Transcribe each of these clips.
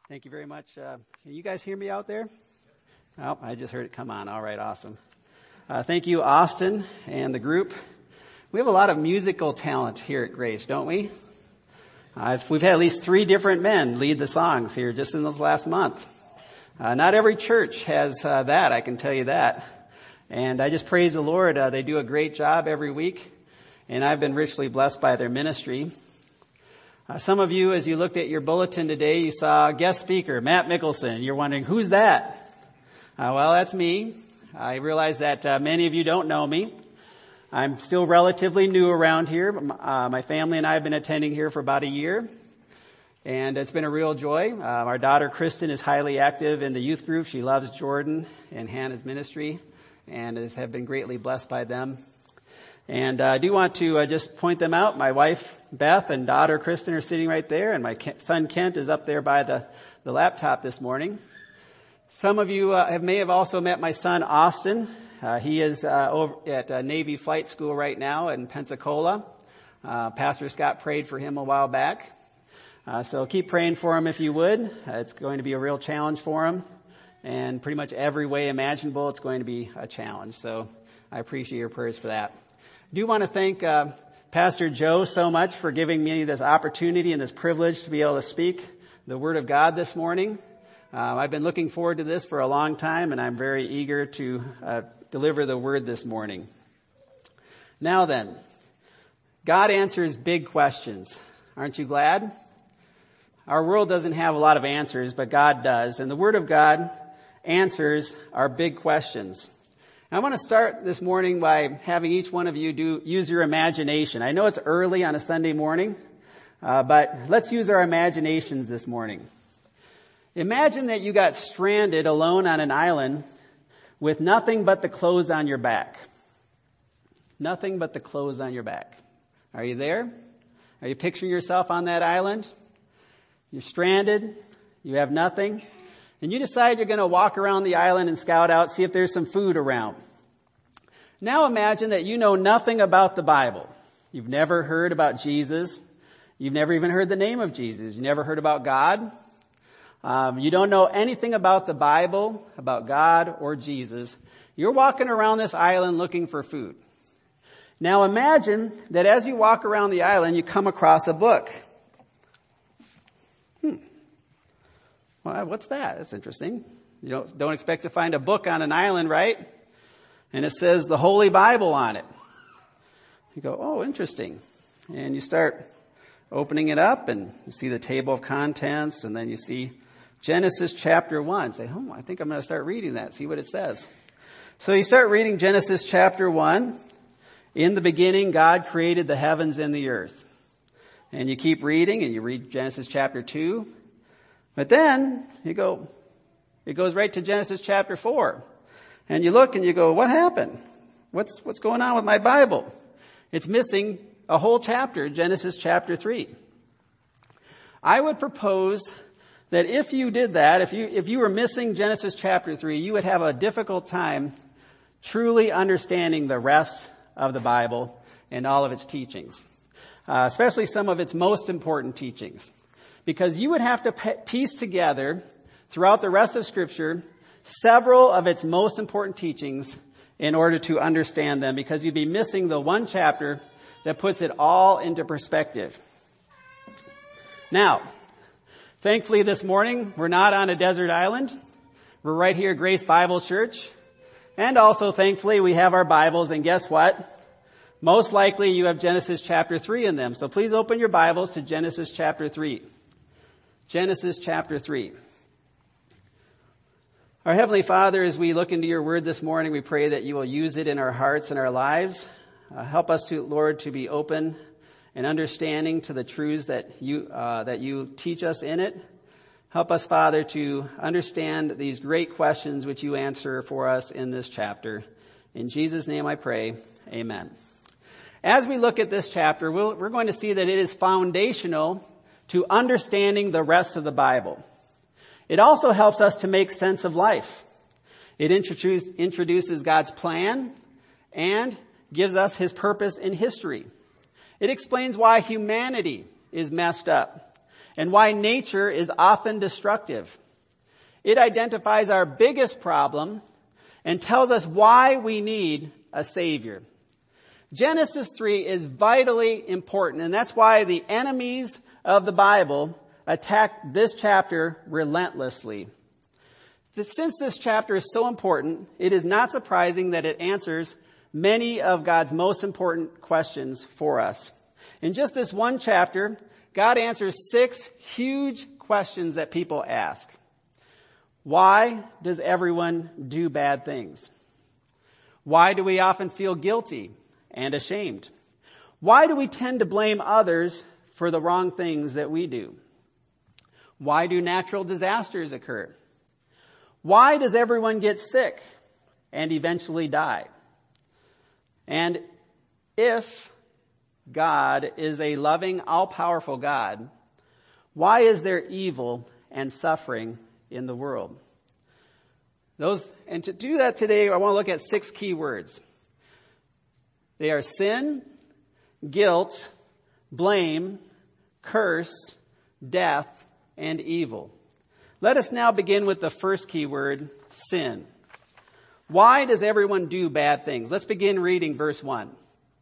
Thank you very much. Can you guys hear me out there? Oh, I just heard it come on. All right, awesome. Thank you, Austin and the group. We have a lot of musical talent here at Grace, don't we? We've had at least 3 different men lead the songs here just in this last month. Not every church has that, I can tell you that. And I just praise the Lord. They do a great job every week, and I've been richly blessed by their ministry. Some of you, as you looked at your bulletin today, you saw guest speaker, Matt Mickelson. You're wondering, who's that? Well, that's me. I realize that many of you don't know me. I'm still relatively new around here. My family and I have been attending here for about a year, and it's been a real joy. Our daughter, Kristen, is highly active in the youth group. She loves Jordan and Hannah's ministry, and have been greatly blessed by them. And I do want to just point them out. My wife, Beth, and daughter, Kristen, are sitting right there, and my son, Kent, is up there by the laptop this morning. Some of you may have also met my son, Austin. He is over at Navy Flight School right now in Pensacola. Pastor Scott prayed for him a while back. So keep praying for him if you would. It's going to be a real challenge for him. And pretty much every way imaginable, it's going to be a challenge. So I appreciate your prayers for that. I do want to thank Pastor Joe so much for giving me this opportunity and this privilege to be able to speak the Word of God this morning. I've been looking forward to this for a long time, and I'm very eager to deliver the Word this morning. Now then, God answers big questions. Aren't you glad? Our world doesn't have a lot of answers, but God does, and the Word of God answers our big questions. I want to start this morning by having each one of you use your imagination. I know it's early on a Sunday morning, but let's use our imaginations this morning. Imagine that you got stranded alone on an island with nothing but the clothes on your back. Nothing but the clothes on your back. Are you there? Are you picturing yourself on that island? You're stranded. You have nothing. And you decide you're going to walk around the island and scout out, see if there's some food around. Now imagine that you know nothing about the Bible. You've never heard about Jesus. You've never even heard the name of Jesus. You never heard about God. You don't know anything about the Bible, about God or Jesus. You're walking around this island looking for food. Now imagine that as you walk around the island, you come across a book. Well, what's that? That's interesting. You don't expect to find a book on an island, right? And it says the Holy Bible on it. You go, oh, interesting. And you start opening it up, and you see the table of contents, and then you see Genesis chapter 1. Say, I think I'm going to start reading that, see what it says. So you start reading Genesis chapter 1. In the beginning, God created the heavens and the earth. And you keep reading, and you read Genesis chapter 2. But then it goes right to Genesis chapter 4. And you look and you go, what happened? What's going on with my Bible? It's missing a whole chapter, Genesis chapter 3. I would propose that if you did that, if you were missing Genesis chapter 3, you would have a difficult time truly understanding the rest of the Bible and all of its teachings, especially some of its most important teachings. Because you would have to piece together throughout the rest of Scripture several of its most important teachings in order to understand them, because you'd be missing the one chapter that puts it all into perspective. Now, thankfully this morning, we're not on a desert island. We're right here at Grace Bible Church. And also, thankfully, we have our Bibles, and guess what? Most likely you have Genesis chapter 3 in them. So please open your Bibles to Genesis chapter 3. Genesis chapter 3. Our Heavenly Father, as we look into your word this morning, we pray that you will use it in our hearts and our lives. Help us, Lord, to be open and understanding to the truths that you teach us in it. Help us, Father, to understand these great questions which you answer for us in this chapter. In Jesus' name I pray, amen. As we look at this chapter, we're going to see that it is foundational to understanding the rest of the Bible. It also helps us to make sense of life. It introduces God's plan and gives us his purpose in history. It explains why humanity is messed up and why nature is often destructive. It identifies our biggest problem and tells us why we need a Savior. Genesis 3 is vitally important, and that's why the enemies of the Bible attack this chapter relentlessly. Since this chapter is so important, it is not surprising that it answers many of God's most important questions for us. In just this one chapter, God answers 6 huge questions that people ask. Why does everyone do bad things? Why do we often feel guilty and ashamed? Why do we tend to blame others for the wrong things that we do? Why do natural disasters occur? Why does everyone get sick and eventually die? And if God is a loving, all-powerful God, why is there evil and suffering in the world? And to do that today, I want to look at 6 key words. They are sin, guilt, blame, curse, death, and evil. Let us now begin with the first key word, sin. Why does everyone do bad things? Let's begin reading verse 1.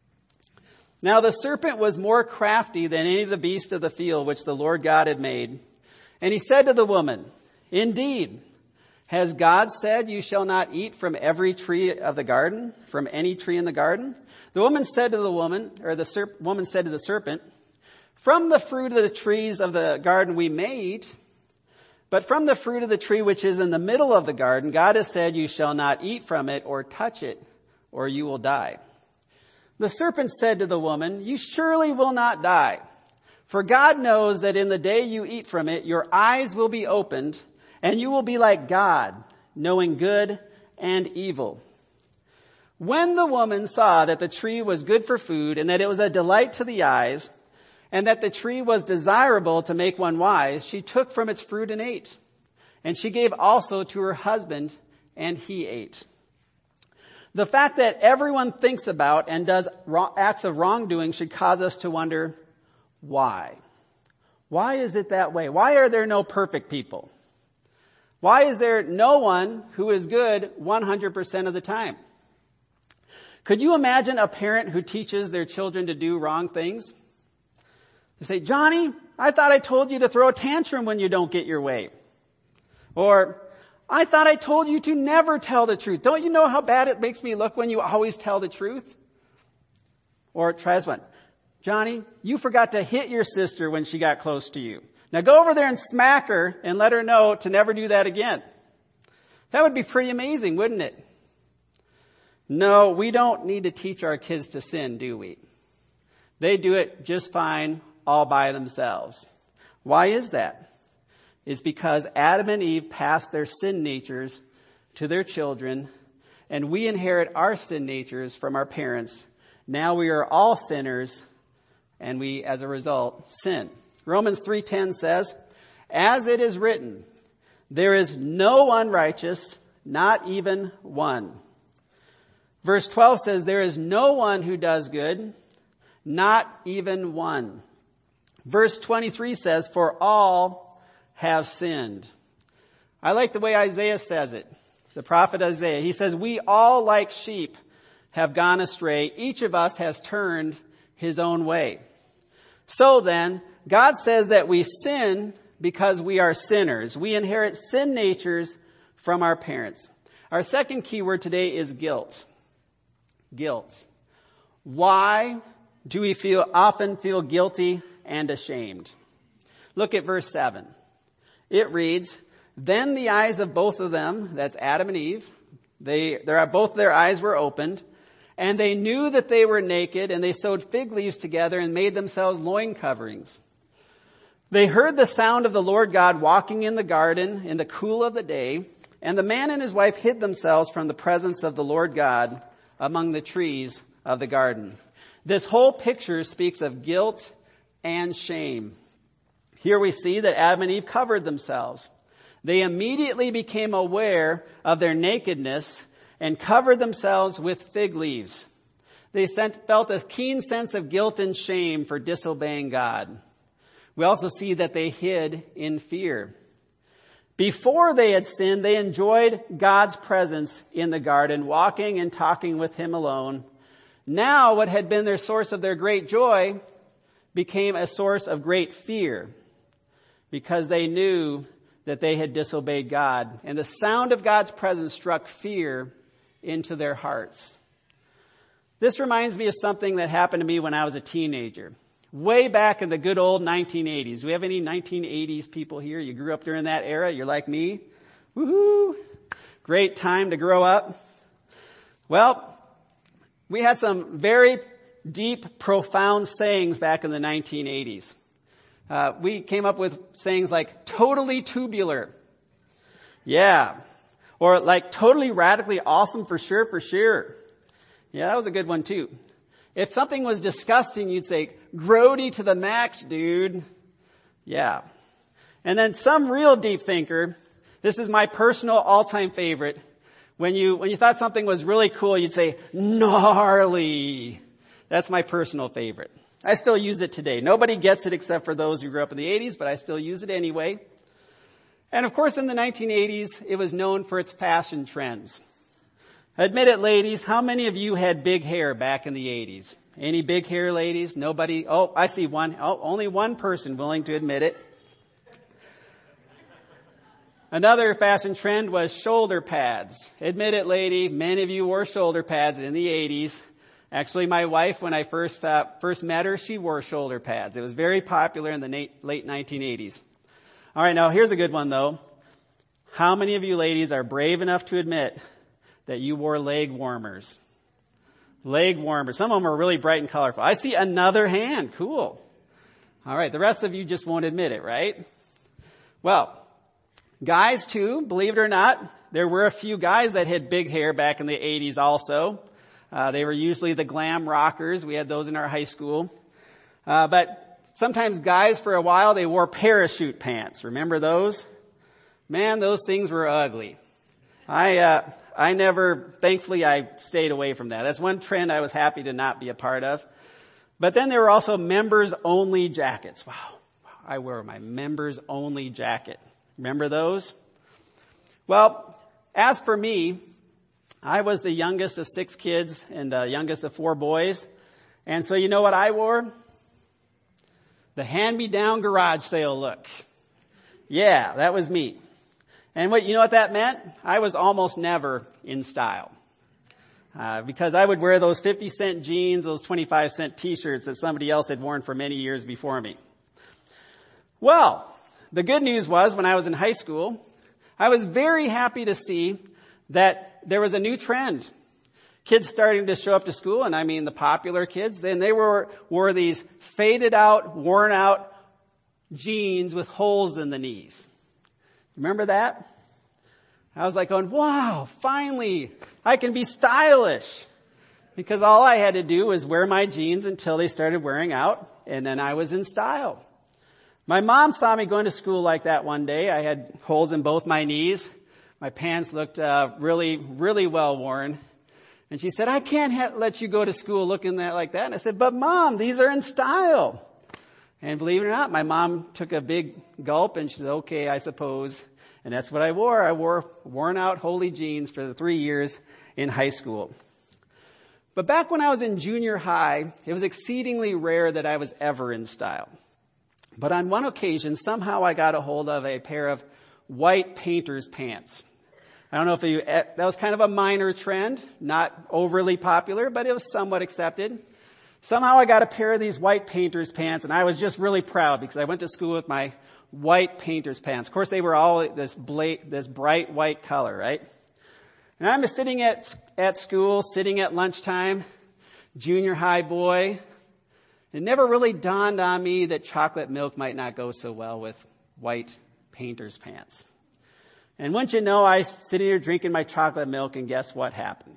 Now the serpent was more crafty than any of the beasts of the field which the Lord God had made. And he said to the woman, "Indeed, has God said you shall not eat from every tree of the garden, from any tree in the garden?" The woman said to the woman, or the woman said to the serpent, "From the fruit of the trees of the garden we may eat, but from the fruit of the tree which is in the middle of the garden, God has said you shall not eat from it or touch it, or you will die." The serpent said to the woman, "You surely will not die, for God knows that in the day you eat from it, your eyes will be opened, and you will be like God, knowing good and evil." When the woman saw that the tree was good for food, and that it was a delight to the eyes, and that the tree was desirable to make one wise, she took from its fruit and ate. And she gave also to her husband, and he ate. The fact that everyone thinks about and does acts of wrongdoing should cause us to wonder, why? Why is it that way? Why are there no perfect people? Why is there no one who is good 100% of the time? Could you imagine a parent who teaches their children to do wrong things? They say, "Johnny, I thought I told you to throw a tantrum when you don't get your way." Or, "I thought I told you to never tell the truth. Don't you know how bad it makes me look when you always tell the truth?" Or try this one. "Johnny, you forgot to hit your sister when she got close to you. Now go over there and smack her and let her know to never do that again." That would be pretty amazing, wouldn't it? No, we don't need to teach our kids to sin, do we? They do it just fine all by themselves. Why is that? It's because Adam and Eve passed their sin natures to their children, and we inherit our sin natures from our parents. Now we are all sinners, and we, as a result, sin. Romans 3:10 says, "As it is written, there is no one righteous, not even one." Verse 12 says, "There is no one who does good, not even one." Verse 23 says, "For all have sinned." I like the way Isaiah says it. The prophet Isaiah, he says, "We all like sheep have gone astray. Each of us has turned his own way." So then, God says that we sin because we are sinners. We inherit sin natures from our parents. Our second key word today is guilt. Guilt. Why do we often feel guilty and ashamed? Look at verse 7. It reads, "Then the eyes of both of them," that's Adam and Eve, both their eyes were opened, and they knew that they were naked, and they sewed fig leaves together and made themselves loin coverings. They heard the sound of the Lord God walking in the garden in the cool of the day, and the man and his wife hid themselves from the presence of the Lord God among the trees of the garden. This whole picture speaks of guilt and shame. Here we see that Adam and Eve covered themselves. They immediately became aware of their nakedness and covered themselves with fig leaves. They felt a keen sense of guilt and shame for disobeying God. We also see that they hid in fear. Before they had sinned, they enjoyed God's presence in the garden, walking and talking with him alone. Now, what had been their source of their great joy became a source of great fear, because they knew that they had disobeyed God. And the sound of God's presence struck fear into their hearts. This reminds me of something that happened to me when I was a teenager. Way back in the good old 1980s. Do we have any 1980s people here? You grew up during that era? You're like me? Woohoo! Great time to grow up. Well, we had some very deep, profound sayings back in the 1980s. We came up with sayings like totally tubular. Yeah. Or like totally radically awesome for sure, for sure. Yeah, that was a good one too. If something was disgusting, you'd say, grody to the max, dude. Yeah. And then some real deep thinker, this is my personal all-time favorite. When you thought something was really cool, you'd say, gnarly. That's my personal favorite. I still use it today. Nobody gets it except for those who grew up in the 80s, but I still use it anyway. And of course, in the 1980s, it was known for its fashion trends. Admit it, ladies, how many of you had big hair back in the 80s? Any big hair ladies? Nobody? Oh, I see one. Oh, only one person willing to admit it. Another fashion trend was shoulder pads. Admit it, lady, many of you wore shoulder pads in the 80s. Actually, my wife, when I first met her, she wore shoulder pads. It was very popular in the late 1980s. All right, now here's a good one, though. How many of you ladies are brave enough to admit that you wore leg warmers? Leg warmers. Some of them are really bright and colorful. I see another hand. Cool. All right, the rest of you just won't admit it, right? Well, guys too, believe it or not, there were a few guys that had big hair back in the 80s also. They were usually the glam rockers. We had those in our high school. But sometimes guys, for a while, they wore parachute pants. Remember those? Man, those things were ugly. Thankfully I stayed away from that. That's one trend I was happy to not be a part of. But then there were also members only jackets. Wow. I wore my members only jacket. Remember those? Well, as for me, I was the youngest of 6 kids and youngest of 4 boys. And so you know what I wore? The hand-me-down garage sale look. Yeah, that was me. And you know what that meant? I was almost never in style. Because I would wear those 50-cent jeans, those 25-cent t-shirts that somebody else had worn for many years before me. Well, the good news was when I was in high school, I was very happy to see that there was a new trend. Kids starting to show up to school, and I mean the popular kids, then they wore these faded out, worn out jeans with holes in the knees. Remember that? I was like going, wow, finally, I can be stylish. Because all I had to do was wear my jeans until they started wearing out, and then I was in style. My mom saw me going to school like that one day. I had holes in both my knees. My pants looked really, really well worn. And she said, I can't let you go to school looking like that. And I said, but Mom, these are in style. And believe it or not, my mom took a big gulp and she said, okay, I suppose. And that's what I wore. I wore worn out holy jeans for the 3 years in high school. But back when I was in junior high, it was exceedingly rare that I was ever in style. But on one occasion, somehow I got a hold of a pair of white painter's pants. I don't know if that was kind of a minor trend, not overly popular, but it was somewhat accepted. Somehow I got a pair of these white painter's pants, and I was just really proud because I went to school with my white painter's pants. Of course, they were all this bright white color, right? And I'm sitting at school, sitting at lunchtime, junior high boy. It never really dawned on me that chocolate milk might not go so well with white painter's pants. And wouldn't you know, I was sitting here drinking my chocolate milk, and guess what happened?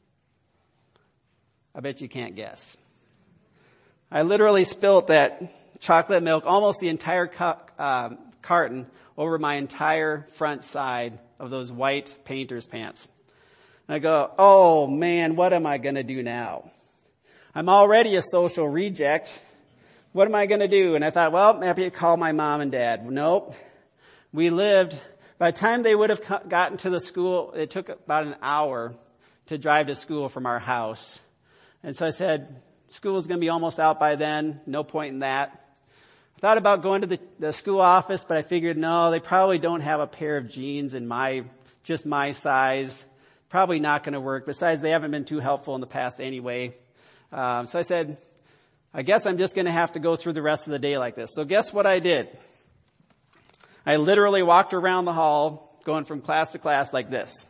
I bet you can't guess. I literally spilled that chocolate milk, almost the entire carton, over my entire front side of those white painter's pants. And I go, oh man, what am I going to do now? I'm already a social reject. what am I going to do? And I thought, well, maybe I'd call my mom and dad. Nope. We lived, by the time they would have gotten to the school, it took about an hour to drive to school from our house. And so I said, school's going to be almost out by then. No point in that. I thought about going to the school office, but I figured, no, they probably don't have a pair of jeans in just my size. Probably not going to work. Besides, they haven't been too helpful in the past anyway. So I said, I guess I'm just going to have to go through the rest of the day like this. So guess what I did? I literally walked around the hall, going from class to class like this.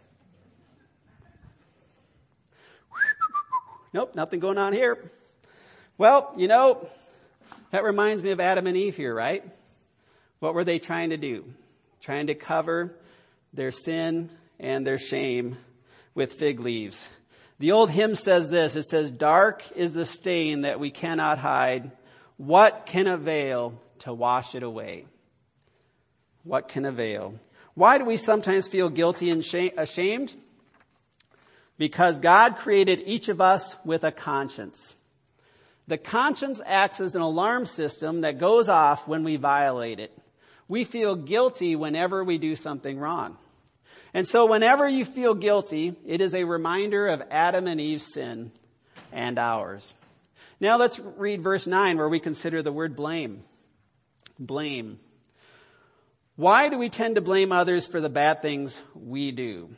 Nope, nothing going on here. Well, that reminds me of Adam and Eve here, right? What were they trying to do? Trying to cover their sin and their shame with fig leaves. The old hymn says this. It says, dark is the stain that we cannot hide. What can avail to wash it away? What can avail? Why do we sometimes feel guilty and ashamed? Because God created each of us with a conscience. The conscience acts as an alarm system that goes off when we violate it. We feel guilty whenever we do something wrong. And so whenever you feel guilty, it is a reminder of Adam and Eve's sin and ours. Now let's read verse 9 where we consider the word blame. Blame. Why do we tend to blame others for the bad things we do?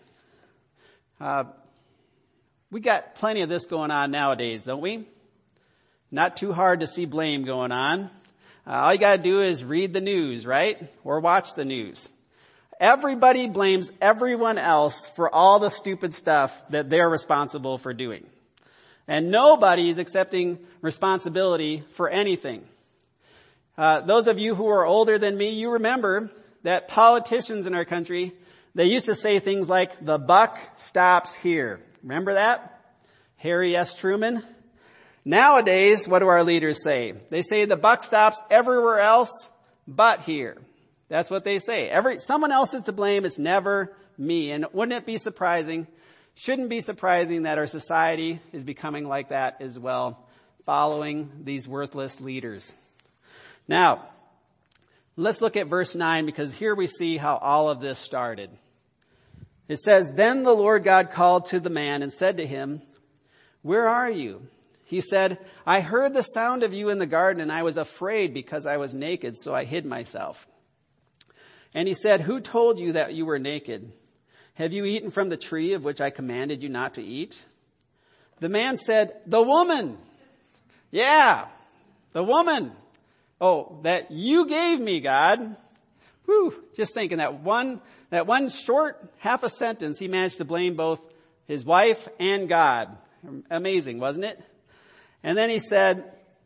We got plenty of this going on nowadays, don't we? Not too hard to see blame going on. All you got to do is read the news, right? Or watch the news. Everybody blames everyone else for all the stupid stuff that they're responsible for doing. And nobody is accepting responsibility for anything. Those of you who are older than me, you remember that politicians in our country, they used to say things like, the buck stops here. Remember that? Harry S. Truman. Nowadays, what do our leaders say? They say the buck stops everywhere else but here. That's what they say. Someone else is to blame. It's never me. And wouldn't it be surprising? Shouldn't be surprising that our society is becoming like that as well, following these worthless leaders. Now, let's look at verse 9 because here we see how all of this started. It says, then the Lord God called to the man and said to him, where are you? He said, I heard the sound of you in the garden and I was afraid because I was naked, so I hid myself. And he said, who told you that you were naked? Have you eaten from the tree of which I commanded you not to eat? The man said, the woman. Yeah, the woman. Oh, that you gave me, God. Whew, just thinking that one short half a sentence, he managed to blame both his wife and God. Amazing, wasn't it? And then he said,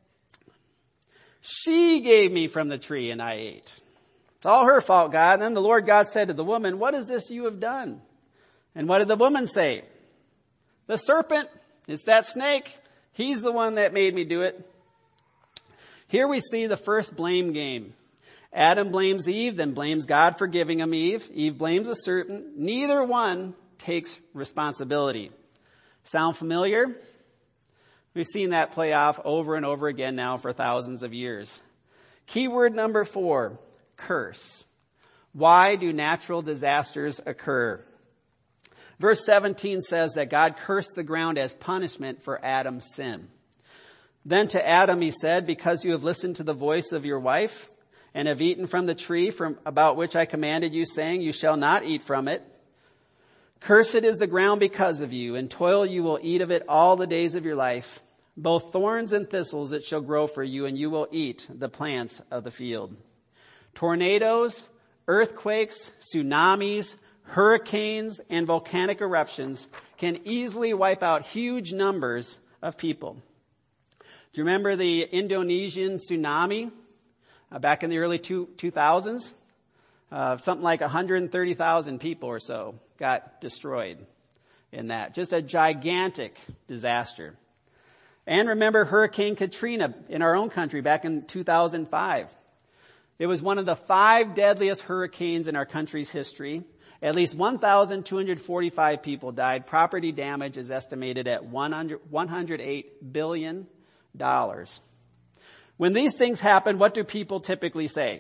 she gave me from the tree and I ate. It's all her fault, God. And then the Lord God said to the woman, what is this you have done? And what did the woman say? The serpent, it's that snake. He's the one that made me do it. Here we see the first blame game. Adam blames Eve, then blames God for giving him Eve. Eve blames the serpent. Neither one takes responsibility. Sound familiar? We've seen that play off over and over again now for thousands of years. Keyword number 4, curse. Why do natural disasters occur? Verse 17 says that God cursed the ground as punishment for Adam's sin. Then to Adam he said, because you have listened to the voice of your wife and have eaten from the tree about which I commanded you, saying, you shall not eat from it. Cursed is the ground because of you, and toil you will eat of it all the days of your life. Both thorns and thistles it shall grow for you, and you will eat the plants of the field. Tornadoes, earthquakes, tsunamis, hurricanes, and volcanic eruptions can easily wipe out huge numbers of people. Do you remember the Indonesian tsunami back in the early 2000s? Something like 130,000 people or so got destroyed in that. Just a gigantic disaster. And remember Hurricane Katrina in our own country back in 2005. It was one of the 5 deadliest hurricanes in our country's history. At least 1,245 people died. Property damage is estimated at $108 billion. When these things happen, what do people typically say?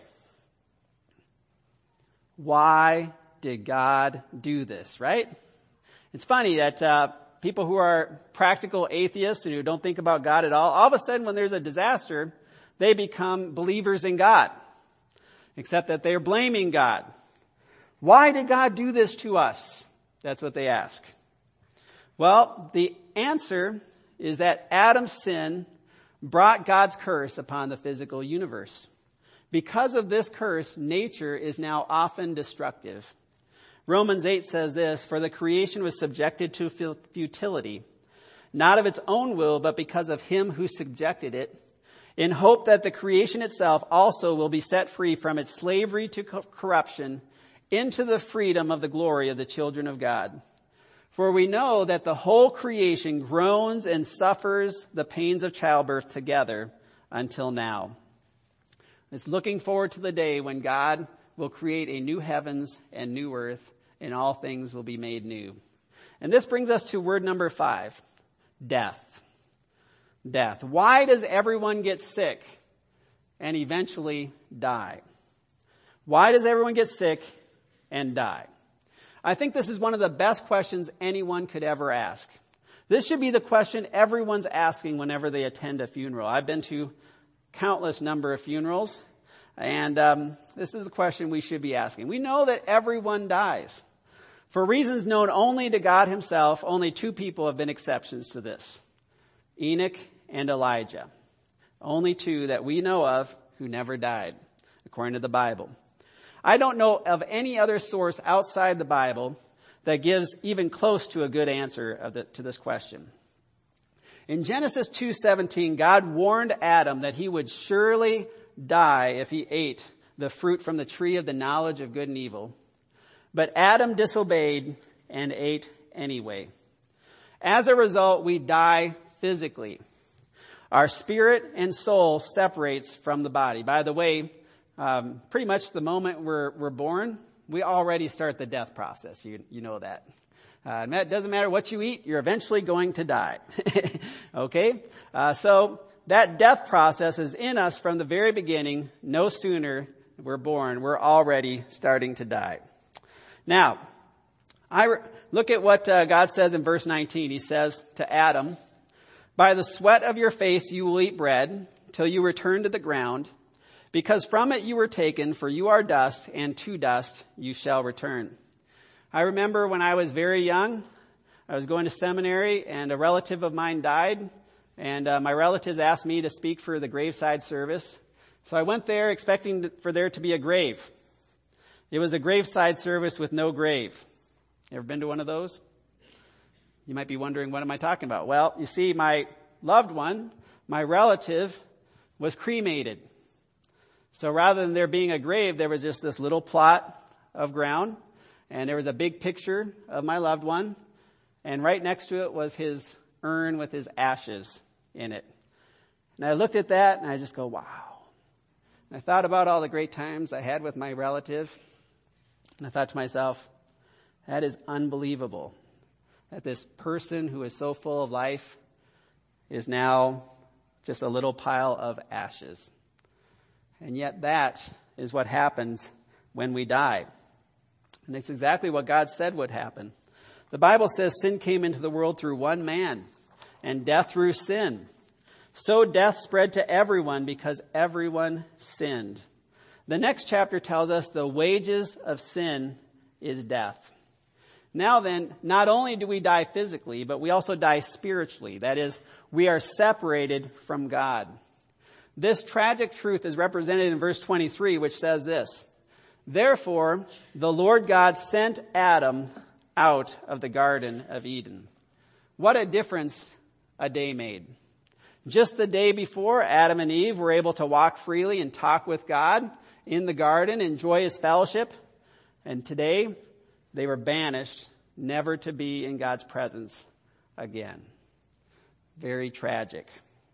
Why did God do this, right? It's funny that people who are practical atheists and who don't think about God at all of a sudden when there's a disaster, they become believers in God, except that they're blaming God. Why did God do this to us? That's what they ask. Well, the answer is that Adam's sin brought God's curse upon the physical universe. Because of this curse, nature is now often destructive. Romans 8 says this, "For the creation was subjected to futility, not of its own will, but because of him who subjected it, in hope that the creation itself also will be set free from its slavery to corruption into the freedom of the glory of the children of God. For we know that the whole creation groans and suffers the pains of childbirth together until now." It's looking forward to the day when God will create a new heavens and new earth, and all things will be made new. And this brings us to word number 5, death. Death. Why does everyone get sick and eventually die? Why does everyone get sick and die? I think this is one of the best questions anyone could ever ask. This should be the question everyone's asking whenever they attend a funeral. I've been to countless number of funerals, and this is the question we should be asking. We know that everyone dies. For reasons known only to God himself, only 2 people have been exceptions to this: Enoch and Elijah. Only 2 that we know of who never died, according to the Bible. I don't know of any other source outside the Bible that gives even close to a good answer to this question. In Genesis 2:17, God warned Adam that he would surely die if he ate the fruit from the tree of the knowledge of good and evil. But Adam disobeyed and ate anyway. As a result, we die physically. Our spirit and soul separates from the body. By the way, pretty much the moment we're born, we already start the death process. You know that. It doesn't matter what you eat, you're eventually going to die. Okay? So that death process is in us from the very beginning. No sooner we're born, we're already starting to die. Now, look at what God says in verse 19. He says to Adam, "By the sweat of your face you will eat bread till you return to the ground, because from it you were taken, for you are dust, and to dust you shall return." I remember when I was very young, I was going to seminary, and a relative of mine died, and my relatives asked me to speak for the graveside service. So I went there expecting for there to be a grave. It was a graveside service with no grave. You ever been to one of those? You might be wondering, what am I talking about? Well, you see, my loved one, my relative, was cremated. So rather than there being a grave, there was just this little plot of ground, and there was a big picture of my loved one, and right next to it was his urn with his ashes in it. And I looked at that, and I just go, wow. And I thought about all the great times I had with my relative, and I thought to myself, that is unbelievable, that this person who is so full of life is now just a little pile of ashes. And yet that is what happens when we die. And it's exactly what God said would happen. The Bible says sin came into the world through one man, and death through sin. So death spread to everyone because everyone sinned. The next chapter tells us the wages of sin is death. Now then, not only do we die physically, but we also die spiritually. That is, we are separated from God. This tragic truth is represented in verse 23, which says this: "Therefore, the Lord God sent Adam out of the Garden of Eden." What a difference a day made. Just the day before, Adam and Eve were able to walk freely and talk with God in the garden, enjoy his fellowship. And today, they were banished, never to be in God's presence again. Very tragic.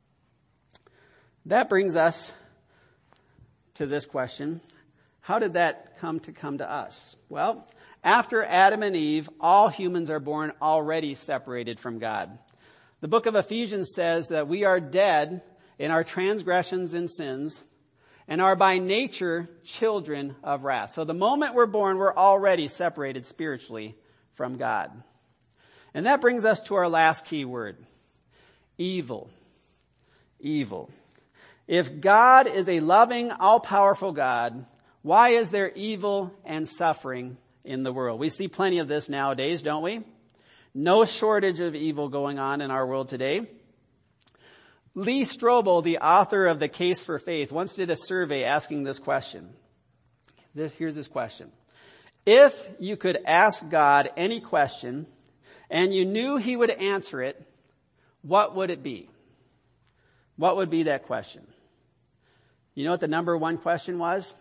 That brings us to this question: how did that come to us? Well, after Adam and Eve, all humans are born already separated from God. The book of Ephesians says that we are dead in our transgressions and sins, and are by nature children of wrath. So the moment we're born, we're already separated spiritually from God. And that brings us to our last key word, evil. Evil. If God is a loving, all-powerful God, why is there evil and suffering in the world? We see plenty of this nowadays, don't we? No shortage of evil going on in our world today. Lee Strobel, the author of The Case for Faith, once did a survey asking this question. Here's his question. If you could ask God any question and you knew he would answer it, what would it be? What would be that question? You know what the number one question was?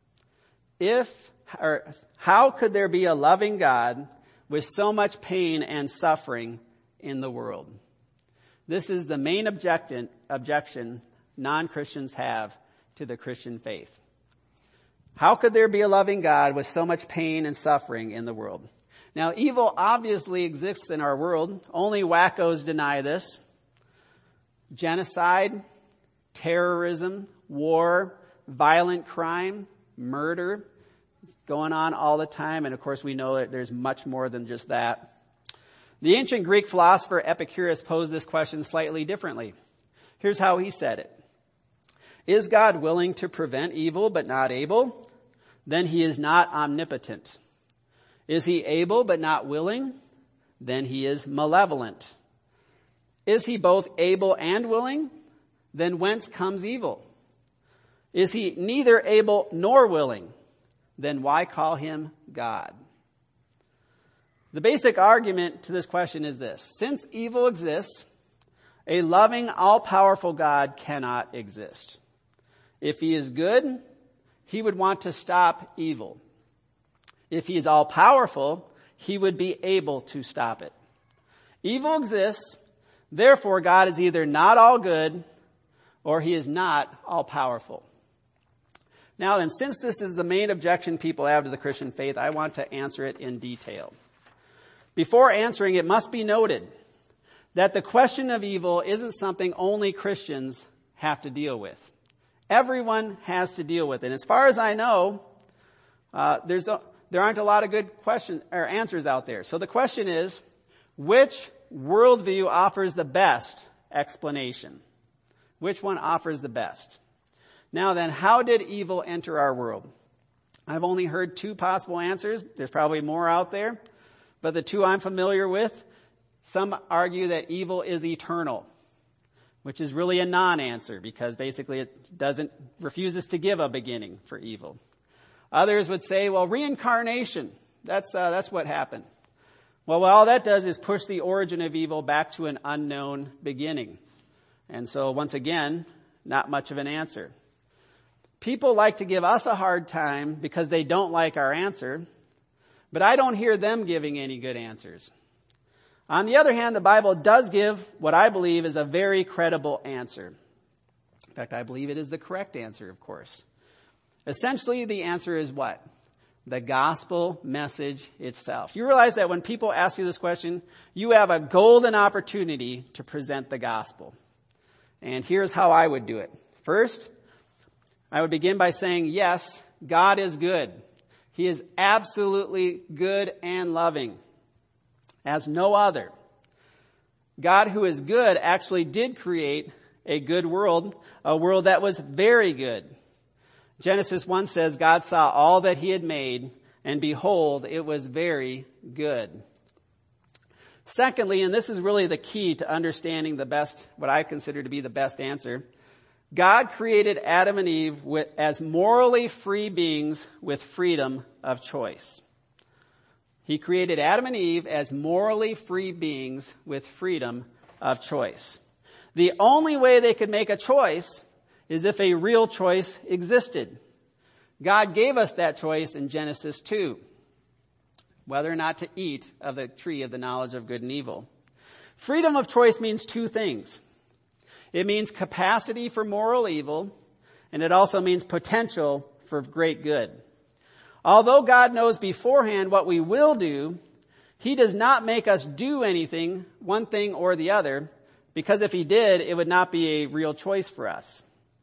How could there be a loving God with so much pain and suffering in the world? This is the main objection non-Christians have to the Christian faith. How could there be a loving God with so much pain and suffering in the world? Now, evil obviously exists in our world. Only wackos deny this. Genocide, terrorism, war, violent crime, murder. It's going on all the time. And of course, we know that there's much more than just that. The ancient Greek philosopher Epicurus posed this question slightly differently. Here's how he said it. Is God willing to prevent evil but not able? Then he is not omnipotent. Is he able but not willing? Then he is malevolent. Is he both able and willing? Then whence comes evil? Is he neither able nor willing? Then why call him God? The basic argument to this question is this. Since evil exists, a loving, all-powerful God cannot exist. If he is good, he would want to stop evil. If he is all-powerful, he would be able to stop it. Evil exists, therefore God is either not all good or he is not all-powerful. Now then, since this is the main objection people have to the Christian faith, I want to answer it in detail. Before answering, it must be noted that the question of evil isn't something only Christians have to deal with. Everyone has to deal with it. And as far as I know, there aren't a lot of good questions or answers out there. So the question is, which worldview offers the best explanation? Which one offers the best? Now then, how did evil enter our world? I've only heard two possible answers. There's probably more out there. But the two I'm familiar with, some argue that evil is eternal, which is really a non-answer because basically it refuses to give a beginning for evil. Others would say, well, reincarnation, that's what happened. Well, all that does is push the origin of evil back to an unknown beginning. And so once again, not much of an answer. People like to give us a hard time because they don't like our answer, but I don't hear them giving any good answers. On the other hand, the Bible does give what I believe is a very credible answer. In fact, I believe it is the correct answer, of course. Essentially, the answer is what? The gospel message itself. You realize that when people ask you this question, you have a golden opportunity to present the gospel. And here's how I would do it. First, I would begin by saying, yes, God is good. He is absolutely good and loving, as no other. God, who is good, actually did create a good world, a world that was very good. Genesis 1 says, God saw all that he had made, and behold, it was very good. Secondly, and this is really the key to understanding the best, what I consider to be the best answer, God created Adam and Eve as morally free beings with freedom of choice. He created Adam and Eve as morally free beings with freedom of choice. The only way they could make a choice is if a real choice existed. God gave us that choice in Genesis 2, whether or not to eat of the tree of the knowledge of good and evil. Freedom of choice means two things. It means capacity for moral evil, and it also means potential for great good. Although God knows beforehand what we will do, he does not make us do anything, one thing or the other, Because if he did, it would not be a real choice for us.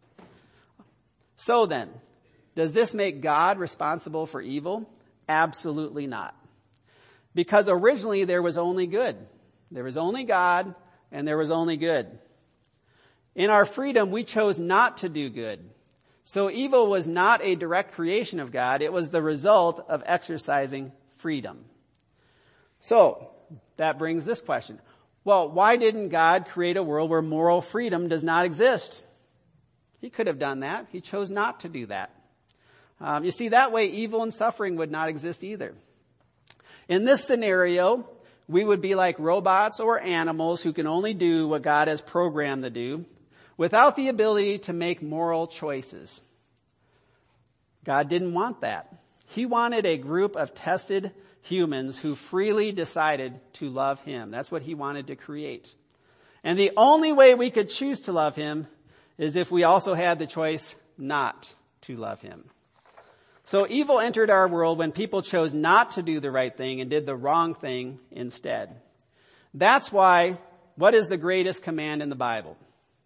So then, does this make God responsible for evil? Absolutely not. Because originally there was only good. There was only God and there was only good. In our freedom, we chose not to do good. So evil was not a direct creation of God. It was the result of exercising freedom. So that brings this question. Well, why didn't God create a world where moral freedom does not exist? He could have done that. He chose not to do that. You see, that way evil and suffering would not exist either. In this scenario, we would be like robots or animals who can only do what God has programmed to do without the ability to make moral choices. God didn't want that. He wanted a group of tested humans who freely decided to love him. That's what he wanted to create. And the only way we could choose to love him is if we also had the choice not to love him. So evil entered our world when people chose not to do the right thing and did the wrong thing instead. That's why, what is the greatest command in the Bible?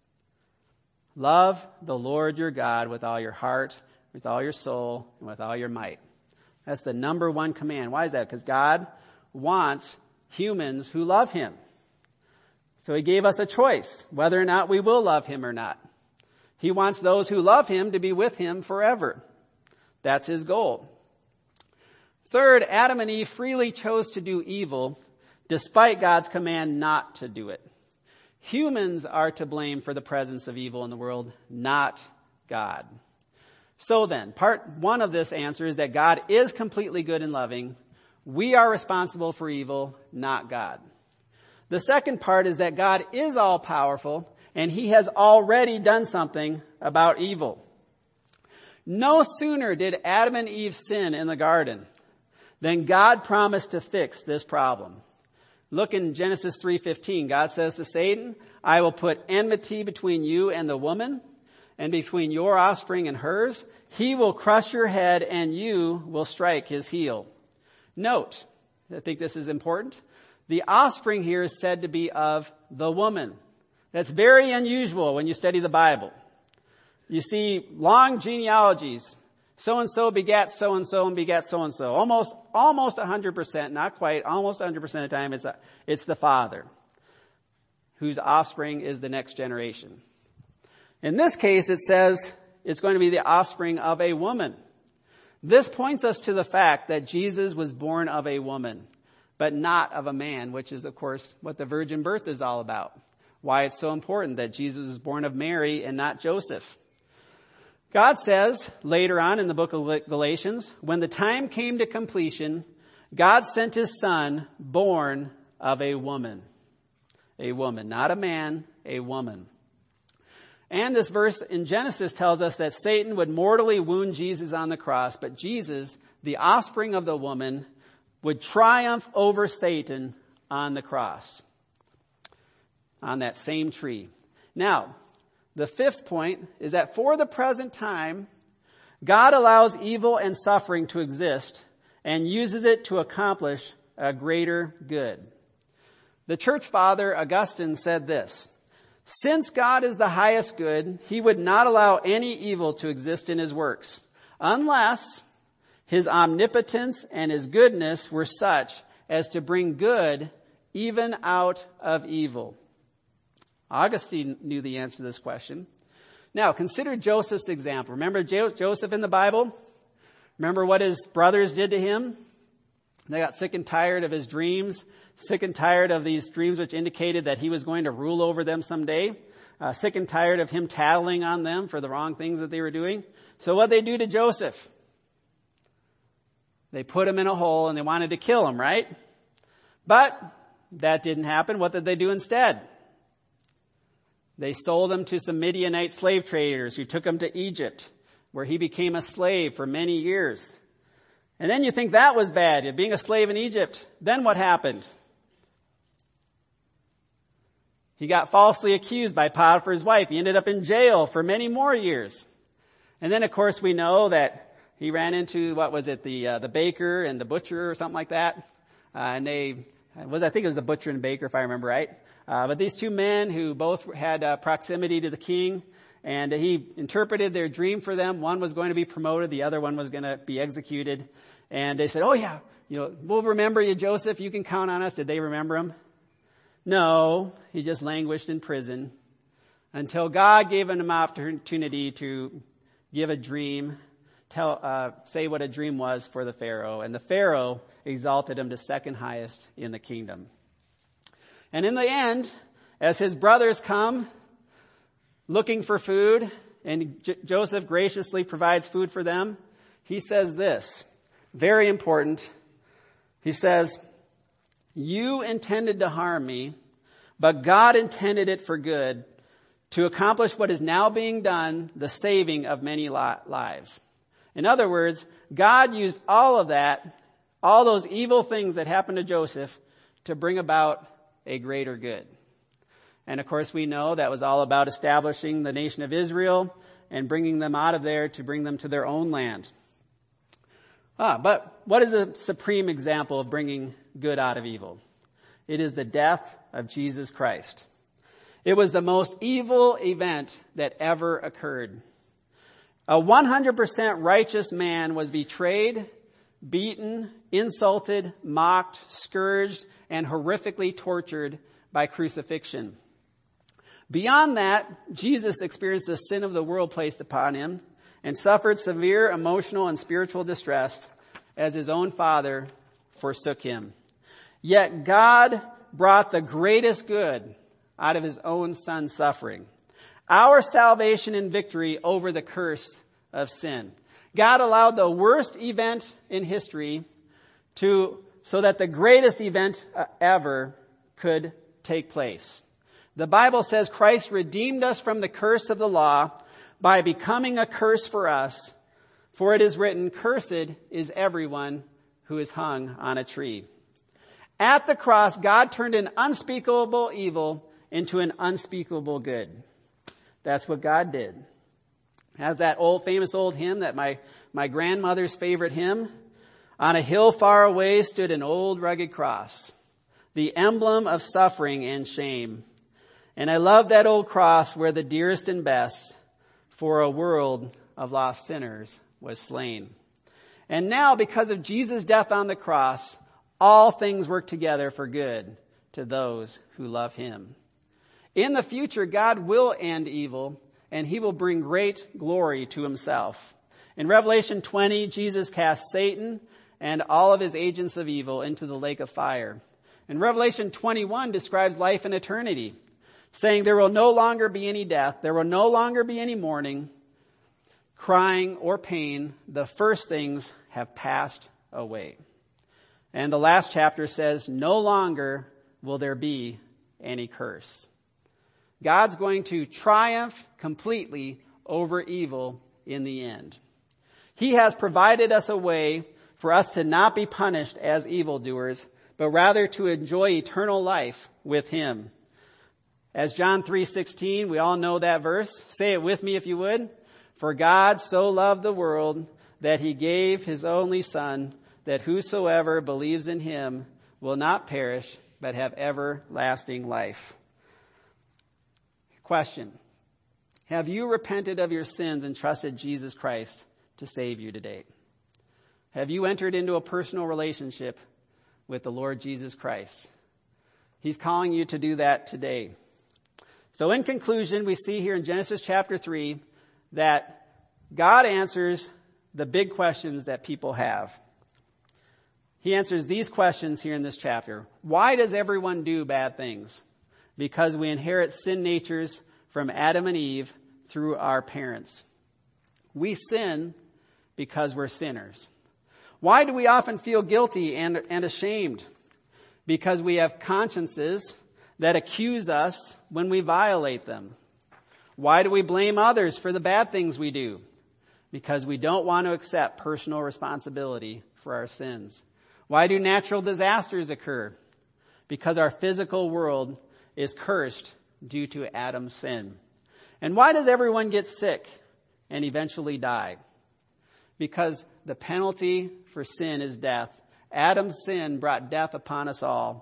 Love the Lord your God with all your heart, with all your soul, and with all your might. That's the number one command. Why is that? Because God wants humans who love him. So he gave us a choice, whether or not we will love him or not. He wants those who love him to be with him forever. That's his goal. Third, Adam and Eve freely chose to do evil despite God's command not to do it. Humans are to blame for the presence of evil in the world, not God. So then, part one of this answer is that God is completely good and loving. We are responsible for evil, not God. The second part is that God is all-powerful, and he has already done something about evil. No sooner did Adam and Eve sin in the garden than God promised to fix this problem. Look in Genesis 3:15. God says to Satan, I will put enmity between you and the woman, and between your offspring and hers. He will crush your head, and you will strike his heel. Note, I think this is important, the offspring here is said to be of the woman. That's very unusual when you study the Bible. You see long genealogies. So-and-so begat so-and-so and begat so-and-so. Almost 100%, not quite, almost 100% of the time it's the father whose offspring is the next generation. In this case, it says it's going to be the offspring of a woman. This points us to the fact that Jesus was born of a woman, but not of a man, which is, of course, what the virgin birth is all about. Why it's so important that Jesus was born of Mary and not Joseph. God says later on in the book of Galatians, when the time came to completion, God sent his son born of a woman. A woman, not a man, a woman. And this verse in Genesis tells us that Satan would mortally wound Jesus on the cross, but Jesus, the offspring of the woman, would triumph over Satan on the cross, on that same tree. Now, the fifth point is that for the present time, God allows evil and suffering to exist and uses it to accomplish a greater good. The church father Augustine said this, since God is the highest good, he would not allow any evil to exist in his works, unless his omnipotence and his goodness were such as to bring good even out of evil. Augustine knew the answer to this question. Now, consider Joseph's example. Remember Joseph in the Bible? Remember what his brothers did to him? They got sick and tired of his dreams, sick and tired of these dreams which indicated that he was going to rule over them someday, sick and tired of him tattling on them for the wrong things that they were doing. So what they do to Joseph? They put him in a hole and they wanted to kill him, right? But that didn't happen. What did they do instead? They sold him to some Midianite slave traders who took him to Egypt, where he became a slave for many years. And then you think that was bad, being a slave in Egypt. Then what happened? He got falsely accused by Potiphar's wife. He ended up in jail for many more years. And then, of course, we know that he ran into, the baker and the butcher or something like that. I think it was the butcher and baker, if I remember right. But these two men who both had proximity to the king, and he interpreted their dream for them. One was going to be promoted. The other one was going to be executed. And they said, oh yeah, we'll remember you, Joseph. You can count on us. Did they remember him? No, he just languished in prison until God gave him an opportunity to give a dream, say what a dream was for the Pharaoh. And the Pharaoh exalted him to second highest in the kingdom. And in the end, as his brothers come looking for food, and Joseph graciously provides food for them, he says this, very important. He says, you intended to harm me, but God intended it for good, to accomplish what is now being done, the saving of many lives. In other words, God used all of that, all those evil things that happened to Joseph, to bring about a greater good. And of course we know that was all about establishing the nation of Israel and bringing them out of there to bring them to their own land. But what is a supreme example of bringing good out of evil? It is the death of Jesus Christ. It was the most evil event that ever occurred. A 100% righteous man was betrayed, beaten, insulted, mocked, scourged, and horrifically tortured by crucifixion. Beyond that, Jesus experienced the sin of the world placed upon him and suffered severe emotional and spiritual distress as his own Father forsook him. Yet God brought the greatest good out of his own Son's suffering. Our salvation and victory over the curse of sin. God allowed the worst event in history so that the greatest event ever could take place. The Bible says Christ redeemed us from the curse of the law by becoming a curse for us. For it is written, cursed is everyone who is hung on a tree. At the cross, God turned an unspeakable evil into an unspeakable good. That's what God did. As that famous old hymn that my grandmother's favorite hymn, on a hill far away stood an old rugged cross, the emblem of suffering and shame. And I love that old cross where the dearest and best for a world of lost sinners was slain. And now, because of Jesus' death on the cross, all things work together for good to those who love him. In the future, God will end evil, and he will bring great glory to himself. In Revelation 20, Jesus cast Satan and all of his agents of evil into the lake of fire. And Revelation 21 describes life in eternity, saying there will no longer be any death, there will no longer be any mourning, crying, or pain. The first things have passed away. And the last chapter says, no longer will there be any curse. God's going to triumph completely over evil in the end. He has provided us a way for us to not be punished as evildoers, but rather to enjoy eternal life with him. As John 3:16, we all know that verse. Say it with me if you would. For God so loved the world that he gave his only Son, that whosoever believes in him will not perish, but have everlasting life. Question. Have you repented of your sins and trusted Jesus Christ to save you today? Have you entered into a personal relationship with the Lord Jesus Christ? He's calling you to do that today. So in conclusion, we see here in Genesis chapter 3 that God answers the big questions that people have. He answers these questions here in this chapter. Why does everyone do bad things? Because we inherit sin natures from Adam and Eve through our parents. We sin because we're sinners. Why do we often feel guilty and ashamed? Because we have consciences that accuse us when we violate them. Why do we blame others for the bad things we do? Because we don't want to accept personal responsibility for our sins. Why do natural disasters occur? Because our physical world is cursed due to Adam's sin. And why does everyone get sick and eventually die? Because the penalty for sin is death. Adam's sin brought death upon us all.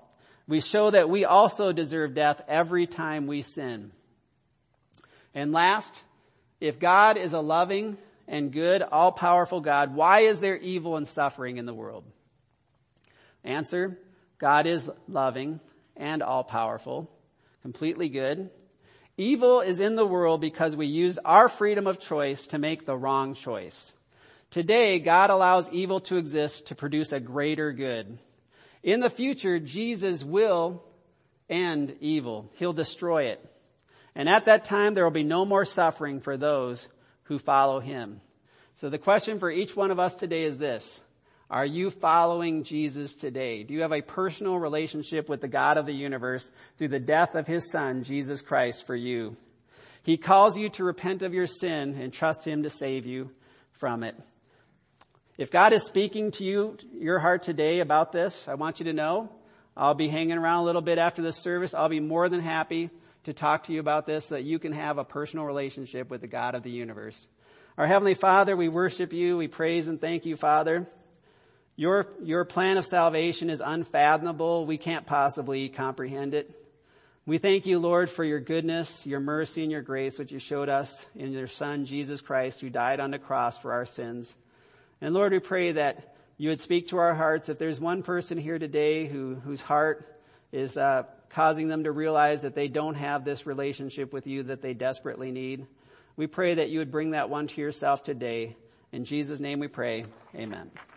we show that we also deserve death every time we sin. And last, if God is a loving and good, all-powerful God, why is there evil and suffering in the world? Answer, God is loving and all-powerful, completely good. Evil is in the world because we use our freedom of choice to make the wrong choice. Today, God allows evil to exist to produce a greater good. In the future, Jesus will end evil. He'll destroy it. And at that time, there will be no more suffering for those who follow him. So the question for each one of us today is this. Are you following Jesus today? Do you have a personal relationship with the God of the universe through the death of his Son, Jesus Christ, for you? He calls you to repent of your sin and trust him to save you from it. If God is speaking to your heart today about this, I want you to know I'll be hanging around a little bit after this service. I'll be more than happy to talk to you about this so that you can have a personal relationship with the God of the universe. Our Heavenly Father, we worship you. We praise and thank you, Father. Your plan of salvation is unfathomable. We can't possibly comprehend it. We thank you, Lord, for your goodness, your mercy, and your grace, which you showed us in your Son, Jesus Christ, who died on the cross for our sins. And Lord, we pray that you would speak to our hearts. If there's one person here today whose heart is causing them to realize that they don't have this relationship with you that they desperately need, we pray that you would bring that one to yourself today. In Jesus' name we pray. Amen.